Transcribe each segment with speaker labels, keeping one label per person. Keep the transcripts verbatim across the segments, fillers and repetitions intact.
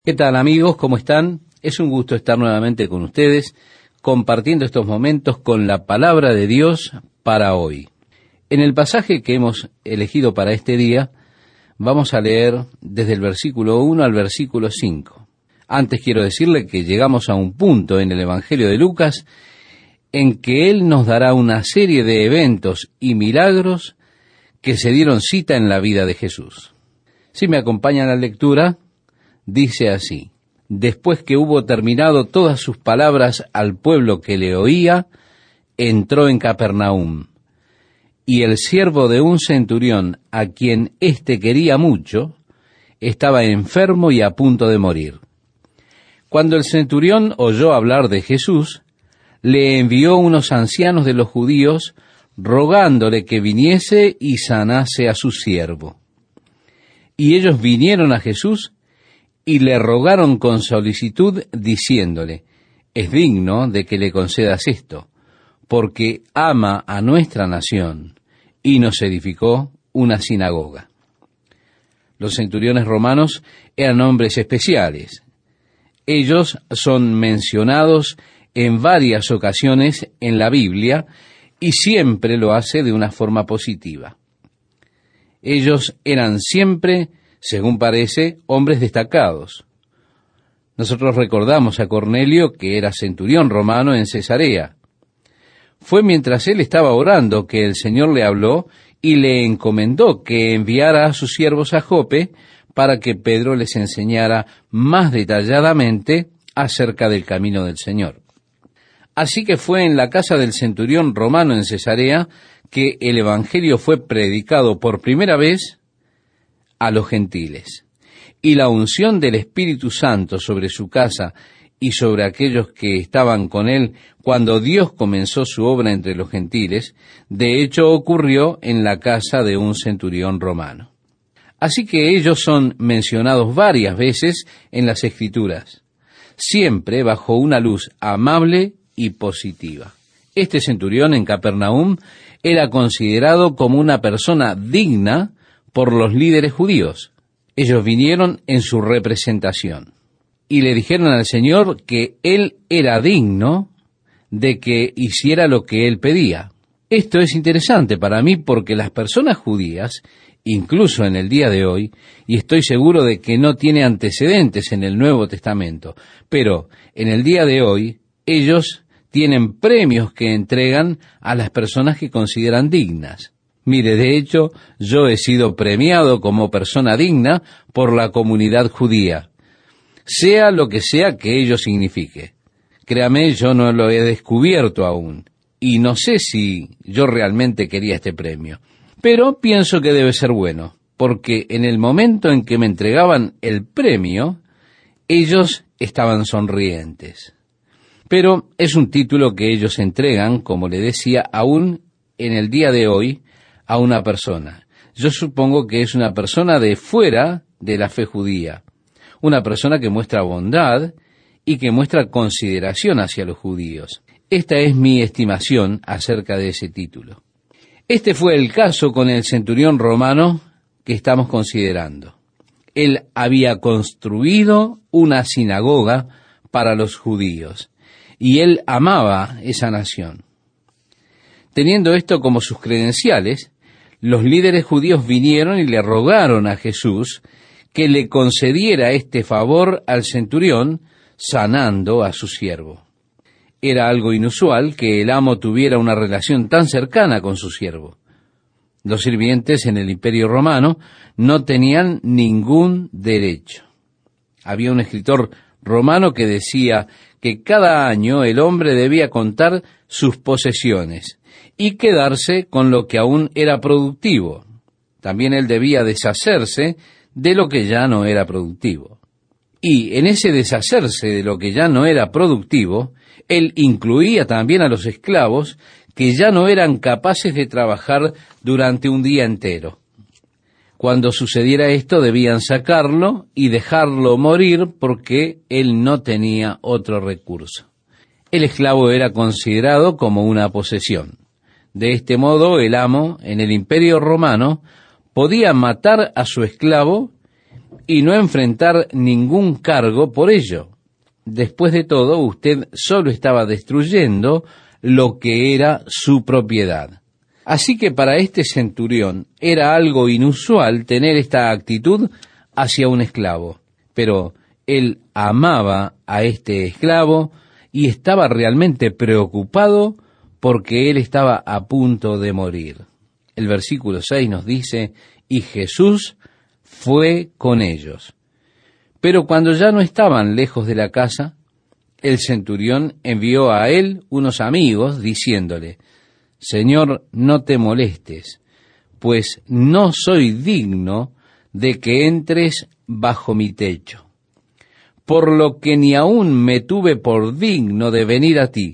Speaker 1: ¿Qué tal, amigos? ¿Cómo están? Es un gusto estar nuevamente con ustedes, compartiendo estos momentos con la palabra de Dios para hoy. En el pasaje que hemos elegido para este día, vamos a leer desde el versículo uno al versículo cinco. Antes quiero decirle que llegamos a un punto en el Evangelio de Lucas en que Él nos dará una serie de eventos y milagros que se dieron cita en la vida de Jesús. Si me acompañan a la lectura, dice así: después que hubo terminado todas sus palabras al pueblo que le oía, entró en Capernaum. Y el siervo de un centurión, a quien éste quería mucho, estaba enfermo y a punto de morir. Cuando el centurión oyó hablar de Jesús, le envió unos ancianos de los judíos, rogándole que viniese y sanase a su siervo. Y ellos vinieron a Jesús y le rogaron con solicitud, diciéndole: es digno de que le concedas esto, porque ama a nuestra nación, y nos edificó una sinagoga. Los centuriones romanos eran hombres especiales. Ellos son mencionados en varias ocasiones en la Biblia, y siempre lo hace de una forma positiva. Ellos eran siempre, según parece, hombres destacados. Nosotros recordamos a Cornelio, que era centurión romano en Cesarea. Fue mientras él estaba orando que el Señor le habló y le encomendó que enviara a sus siervos a Jope para que Pedro les enseñara más detalladamente acerca del camino del Señor. Así que fue en la casa del centurión romano en Cesarea que el Evangelio fue predicado por primera vez a los gentiles. Y la unción del Espíritu Santo sobre su casa y sobre aquellos que estaban con él cuando Dios comenzó su obra entre los gentiles, de hecho ocurrió en la casa de un centurión romano. Así que ellos son mencionados varias veces en las Escrituras, siempre bajo una luz amable y positiva. Este centurión en Capernaum era considerado como una persona digna por los líderes judíos. Ellos vinieron en su representación y le dijeron al Señor que Él era digno de que hiciera lo que Él pedía. Esto es interesante para mí porque las personas judías, incluso en el día de hoy, y estoy seguro de que no tiene antecedentes en el Nuevo Testamento, pero en el día de hoy, ellos tienen premios que entregan a las personas que consideran dignas. Mire, de hecho, yo he sido premiado como persona digna por la comunidad judía, sea lo que sea que ello signifique. Créame, yo no lo he descubierto aún, y no sé si yo realmente quería este premio, pero pienso que debe ser bueno, porque en el momento en que me entregaban el premio, ellos estaban sonrientes. Pero es un título que ellos entregan, como le decía, aún en el día de hoy, a una persona. Yo supongo que es una persona de fuera de la fe judía, una persona que muestra bondad y que muestra consideración hacia los judíos. Esta es mi estimación acerca de ese título. Este fue el caso con el centurión romano que estamos considerando. Él había construido una sinagoga para los judíos, y él amaba esa nación. Teniendo esto como sus credenciales, los líderes judíos vinieron y le rogaron a Jesús que le concediera este favor al centurión, sanando a su siervo. Era algo inusual que el amo tuviera una relación tan cercana con su siervo. Los sirvientes en el Imperio Romano no tenían ningún derecho. Había un escritor romano que decía que cada año el hombre debía contar sus posesiones y quedarse con lo que aún era productivo. También él debía deshacerse de lo que ya no era productivo. Y en ese deshacerse de lo que ya no era productivo, él incluía también a los esclavos que ya no eran capaces de trabajar durante un día entero. Cuando sucediera esto, debían sacarlo y dejarlo morir porque él no tenía otro recurso. El esclavo era considerado como una posesión. De este modo, el amo, en el Imperio Romano, podía matar a su esclavo y no enfrentar ningún cargo por ello. Después de todo, usted solo estaba destruyendo lo que era su propiedad. Así que para este centurión era algo inusual tener esta actitud hacia un esclavo, pero él amaba a este esclavo y estaba realmente preocupado porque él estaba a punto de morir. El versículo seis nos dice, y Jesús fue con ellos. Pero cuando ya no estaban lejos de la casa, el centurión envió a él unos amigos diciéndole, Señor, no te molestes, pues no soy digno de que entres bajo mi techo, por lo que ni aún me tuve por digno de venir a ti,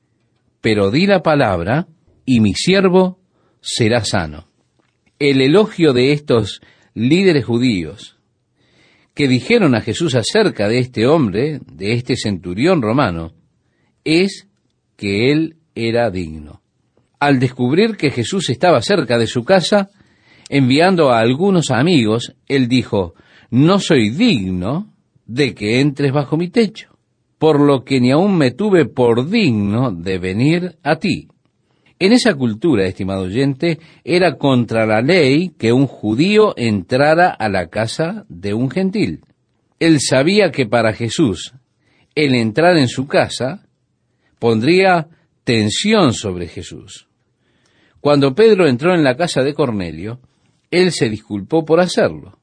Speaker 1: pero di la palabra y mi siervo será sano. El elogio de estos líderes judíos que dijeron a Jesús acerca de este hombre, de este centurión romano, es que él era digno. Al descubrir que Jesús estaba cerca de su casa, enviando a algunos amigos, él dijo, no soy digno de que entres bajo mi techo, por lo que ni aún me tuve por digno de venir a ti. En esa cultura, estimado oyente, era contra la ley que un judío entrara a la casa de un gentil. Él sabía que para Jesús, el entrar en su casa pondría tensión sobre Jesús. Cuando Pedro entró en la casa de Cornelio, él se disculpó por hacerlo.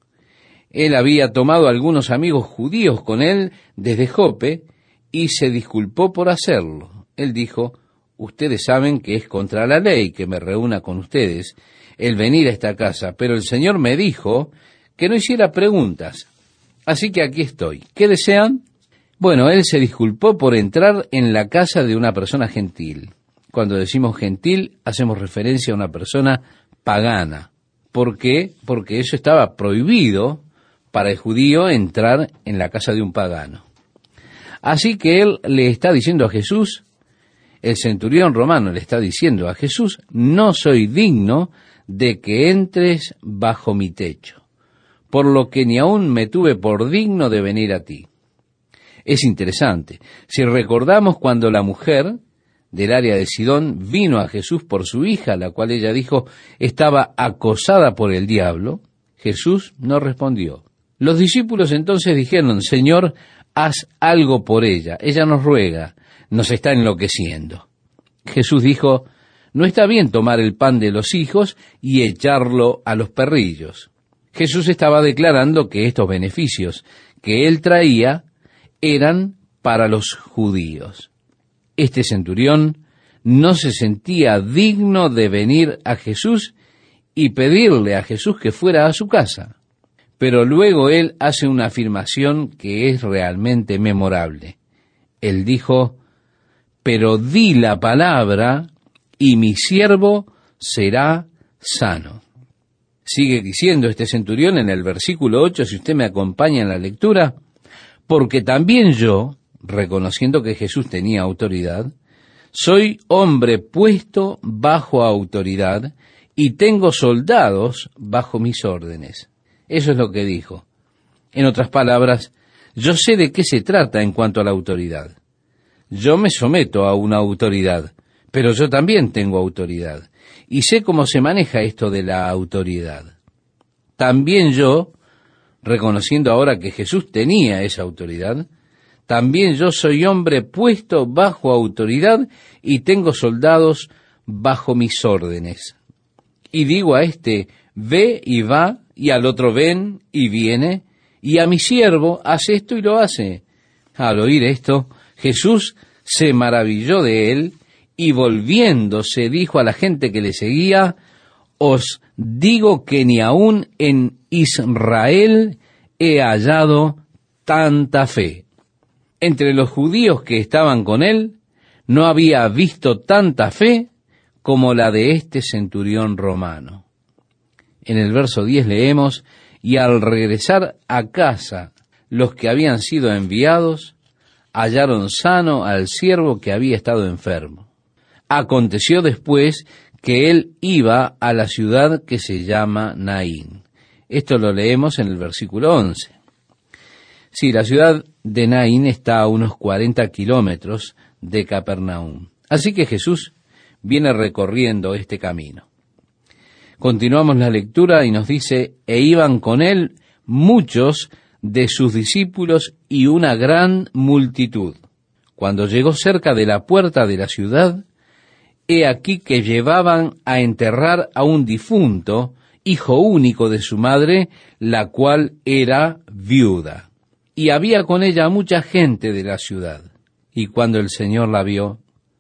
Speaker 1: Él había tomado algunos amigos judíos con él desde Jope y se disculpó por hacerlo. Él dijo, ustedes saben que es contra la ley que me reúna con ustedes el venir a esta casa, pero el Señor me dijo que no hiciera preguntas. Así que aquí estoy. ¿Qué desean? Bueno, él se disculpó por entrar en la casa de una persona gentil. Cuando decimos gentil, hacemos referencia a una persona pagana. ¿Por qué? Porque eso estaba prohibido para el judío entrar en la casa de un pagano. Así que él le está diciendo a Jesús, el centurión romano le está diciendo a Jesús, no soy digno de que entres bajo mi techo, por lo que ni aún me tuve por digno de venir a ti. Es interesante. Si recordamos cuando la mujer del área de Sidón vino a Jesús por su hija, la cual ella dijo estaba acosada por el diablo, Jesús no respondió. Los discípulos entonces dijeron, Señor, haz algo por ella, ella nos ruega, nos está enloqueciendo. Jesús dijo, no está bien tomar el pan de los hijos y echarlo a los perrillos. Jesús estaba declarando que estos beneficios que él traía eran para los judíos. Este centurión no se sentía digno de venir a Jesús y pedirle a Jesús que fuera a su casa. Pero luego él hace una afirmación que es realmente memorable. Él dijo, pero di la palabra y mi siervo será sano. Sigue diciendo este centurión en el versículo ocho, si usted me acompaña en la lectura, porque también yo, reconociendo que Jesús tenía autoridad, soy hombre puesto bajo autoridad y tengo soldados bajo mis órdenes. Eso es lo que dijo. En otras palabras, yo sé de qué se trata en cuanto a la autoridad. Yo me someto a una autoridad, pero yo también tengo autoridad. Y sé cómo se maneja esto de la autoridad. También yo, reconociendo ahora que Jesús tenía esa autoridad, también yo soy hombre puesto bajo autoridad y tengo soldados bajo mis órdenes. Y digo a este, ve y va, y al otro ven y viene, y a mi siervo, haz esto y lo hace. Al oír esto, Jesús se maravilló de él, y volviéndose dijo a la gente que le seguía, os digo que ni aun en Israel he hallado tanta fe. Entre los judíos que estaban con él, no había visto tanta fe como la de este centurión romano. En el verso diez leemos, y al regresar a casa los que habían sido enviados, hallaron sano al siervo que había estado enfermo. Aconteció después que él iba a la ciudad que se llama Naín. Esto lo leemos en el versículo once. Sí, la ciudad de Naín está a unos cuarenta kilómetros de Capernaum. Así que Jesús viene recorriendo este camino. Continuamos la lectura y nos dice, e iban con él muchos de sus discípulos y una gran multitud. Cuando llegó cerca de la puerta de la ciudad, he aquí que llevaban a enterrar a un difunto, hijo único de su madre, la cual era viuda. Y había con ella mucha gente de la ciudad. Y cuando el Señor la vio,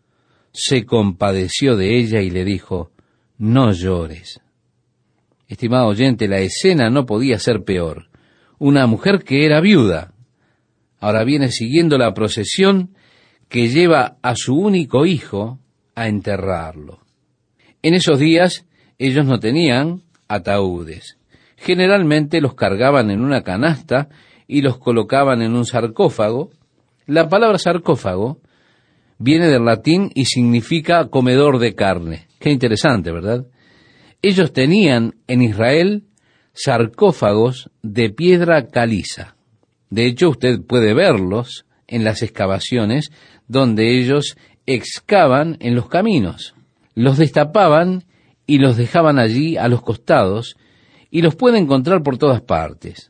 Speaker 1: se compadeció de ella y le dijo, no llores. Estimado oyente, la escena no podía ser peor. Una mujer que era viuda. Ahora viene siguiendo la procesión que lleva a su único hijo a enterrarlo. En esos días ellos no tenían ataúdes. Generalmente los cargaban en una canasta y los colocaban en un sarcófago. La palabra sarcófago viene del latín y significa comedor de carne. Qué interesante, ¿verdad? Ellos tenían en Israel sarcófagos de piedra caliza. De hecho, usted puede verlos en las excavaciones donde ellos excavan en los caminos. Los destapaban y los dejaban allí a los costados y los puede encontrar por todas partes.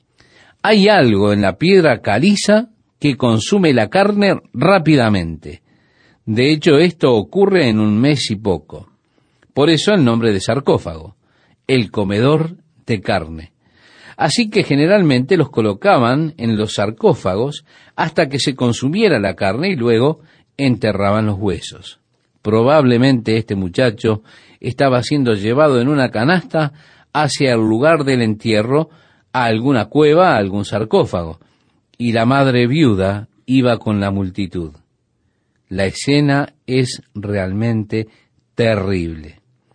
Speaker 1: Hay algo en la piedra caliza que consume la carne rápidamente. De hecho, esto ocurre en un mes y poco. Por eso el nombre de sarcófago, el comedor de carne. Así que generalmente los colocaban en los sarcófagos hasta que se consumiera la carne y luego enterraban los huesos. Probablemente este muchacho estaba siendo llevado en una canasta hacia el lugar del entierro, a alguna cueva, a algún sarcófago, y la madre viuda iba con la multitud. La escena es realmente terrible.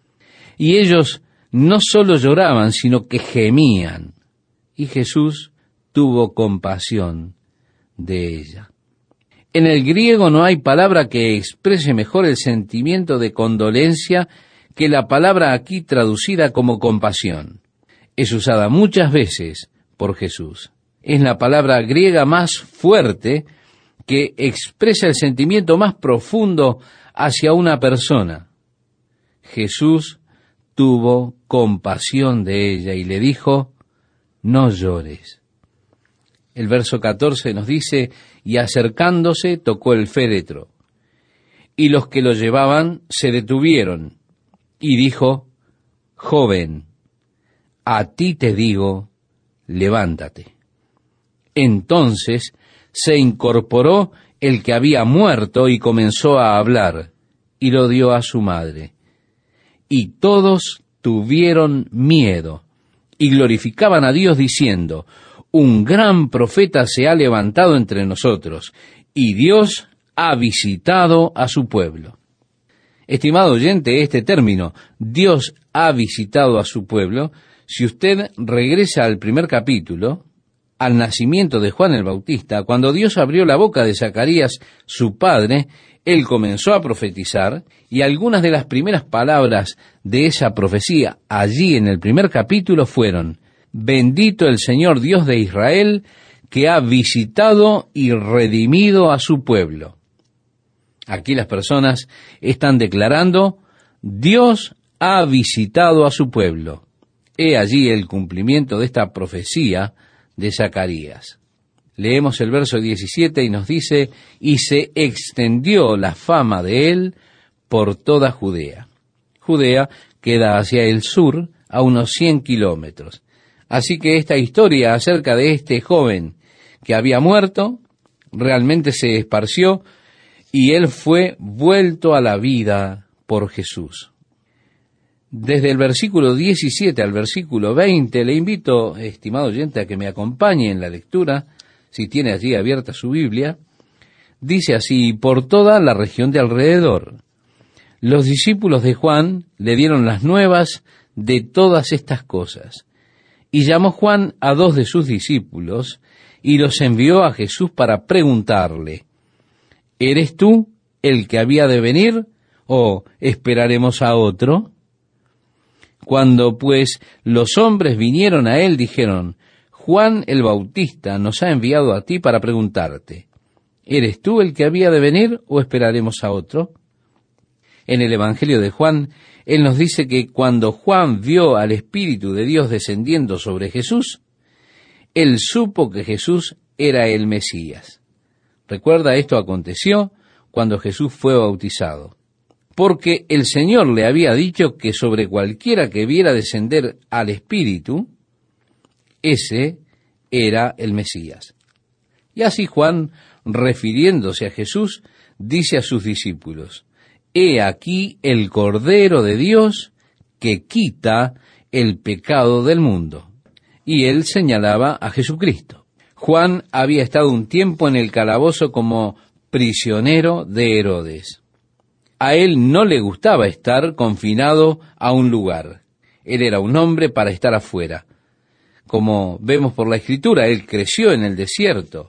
Speaker 1: Y ellos no solo lloraban, sino que gemían. Y Jesús tuvo compasión de ella. En el griego no hay palabra que exprese mejor el sentimiento de condolencia que la palabra aquí traducida como compasión. Es usada muchas veces por Jesús. Es la palabra griega más fuerte que expresa el sentimiento más profundo hacia una persona. Jesús tuvo compasión de ella y le dijo, no llores. El verso catorce nos dice, y acercándose tocó el féretro, y los que lo llevaban se detuvieron, y dijo, joven, a ti te digo, levántate. Entonces se incorporó el que había muerto y comenzó a hablar, y lo dio a su madre. Y todos tuvieron miedo, y glorificaban a Dios diciendo, un gran profeta se ha levantado entre nosotros, y Dios ha visitado a su pueblo. Estimado oyente, este término, Dios ha visitado a su pueblo, si usted regresa al primer capítulo, al nacimiento de Juan el Bautista, cuando Dios abrió la boca de Zacarías, su padre, él comenzó a profetizar, y algunas de las primeras palabras de esa profecía allí en el primer capítulo fueron, bendito el Señor Dios de Israel, que ha visitado y redimido a su pueblo. Aquí las personas están declarando, Dios ha visitado a su pueblo. He allí el cumplimiento de esta profecía de Zacarías. Leemos el verso diecisiete y nos dice, y se extendió la fama de él por toda Judea. Judea queda hacia el sur a unos cien kilómetros. Así que esta historia acerca de este joven que había muerto realmente se esparció y él fue vuelto a la vida por Jesús. Desde el versículo diecisiete al versículo veinte, le invito, estimado oyente, a que me acompañe en la lectura, si tiene allí abierta su Biblia. Dice así, por toda la región de alrededor. Los discípulos de Juan le dieron las nuevas de todas estas cosas. Y llamó Juan a dos de sus discípulos y los envió a Jesús para preguntarle, ¿eres tú el que había de venir o esperaremos a otro? Cuando pues los hombres vinieron a él, dijeron: Juan el Bautista nos ha enviado a ti para preguntarte: ¿eres tú el que había de venir o esperaremos a otro? En el Evangelio de Juan, él nos dice que cuando Juan vio al Espíritu de Dios descendiendo sobre Jesús, él supo que Jesús era el Mesías. Recuerda, esto aconteció cuando Jesús fue bautizado, porque el Señor le había dicho que sobre cualquiera que viera descender al Espíritu, ese era el Mesías. Y así Juan, refiriéndose a Jesús, dice a sus discípulos: He aquí el Cordero de Dios que quita el pecado del mundo. Y él señalaba a Jesucristo. Juan había estado un tiempo en el calabozo como prisionero de Herodes. A él no le gustaba estar confinado a un lugar. Él era un hombre para estar afuera. Como vemos por la Escritura, él creció en el desierto.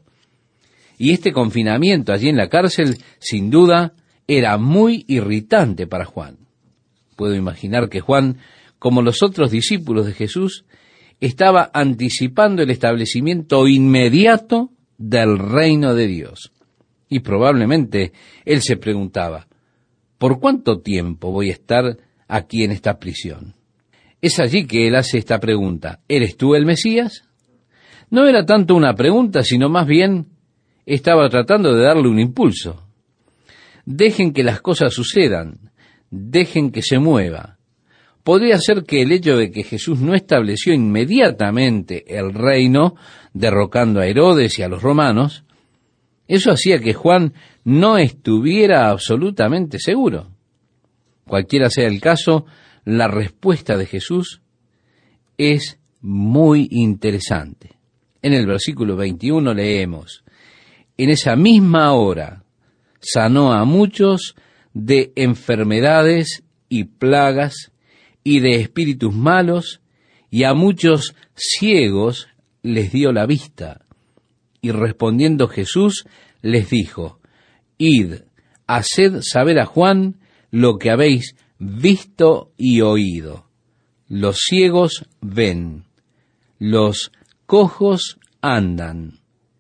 Speaker 1: Y este confinamiento allí en la cárcel, sin duda, era muy irritante para Juan. Puedo imaginar que Juan, como los otros discípulos de Jesús, estaba anticipando el establecimiento inmediato del reino de Dios. Y probablemente él se preguntaba: ¿por cuánto tiempo voy a estar aquí en esta prisión? Es allí que él hace esta pregunta: ¿eres tú el Mesías? No era tanto una pregunta, sino más bien estaba tratando de darle un impulso. Dejen que las cosas sucedan, dejen que se mueva. Podría ser que el hecho de que Jesús no estableció inmediatamente el reino, derrocando a Herodes y a los romanos, eso hacía que Juan no estuviera absolutamente seguro. Cualquiera sea el caso, la respuesta de Jesús es muy interesante. En el versículo veintiuno leemos: En esa misma hora sanó a muchos de enfermedades y plagas y de espíritus malos, y a muchos ciegos les dio la vista. Y respondiendo Jesús les dijo: Id, haced saber a Juan lo que habéis visto y oído. Los ciegos ven, los cojos andan,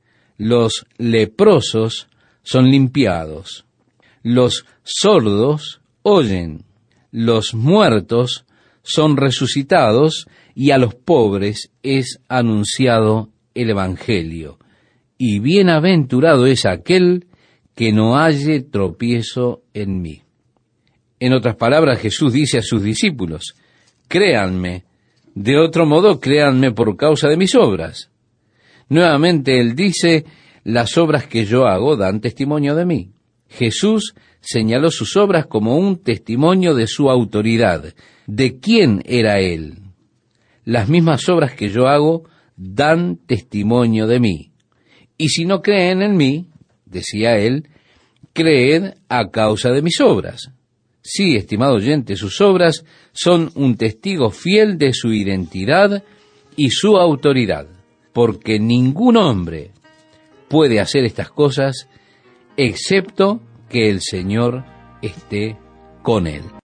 Speaker 1: los leprosos son limpiados, los sordos oyen, los muertos son resucitados, y a los pobres es anunciado el Evangelio. Y bienaventurado es aquel que no halle tropiezo en mí. En otras palabras, Jesús dice a sus discípulos: créanme, de otro modo créanme por causa de mis obras. Nuevamente él dice: las obras que yo hago dan testimonio de mí. Jesús señaló sus obras como un testimonio de su autoridad, de quién era él. Las mismas obras que yo hago dan testimonio de mí. Y si no creen en mí, decía él, creed a causa de mis obras. Sí, estimado oyente, sus obras son un testigo fiel de su identidad y su autoridad, porque ningún hombre puede hacer estas cosas excepto que el Señor esté con él.